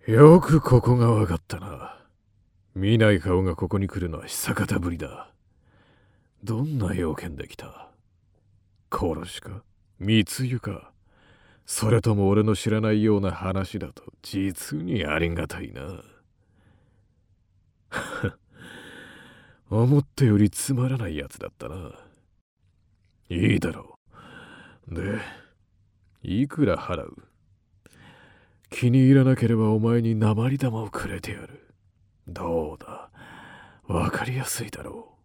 よくここがわかったな。見ない顔がここに来るのは久方ぶりだ。どんな用件で来た？殺しか？密輸か？それとも俺の知らないような話だと実にありがたいな。思ったよりつまらないやつだったな。いいだろう。で、いくら払う？気に入らなければお前に鉛玉をくれてやる。どうだ、わかりやすいだろ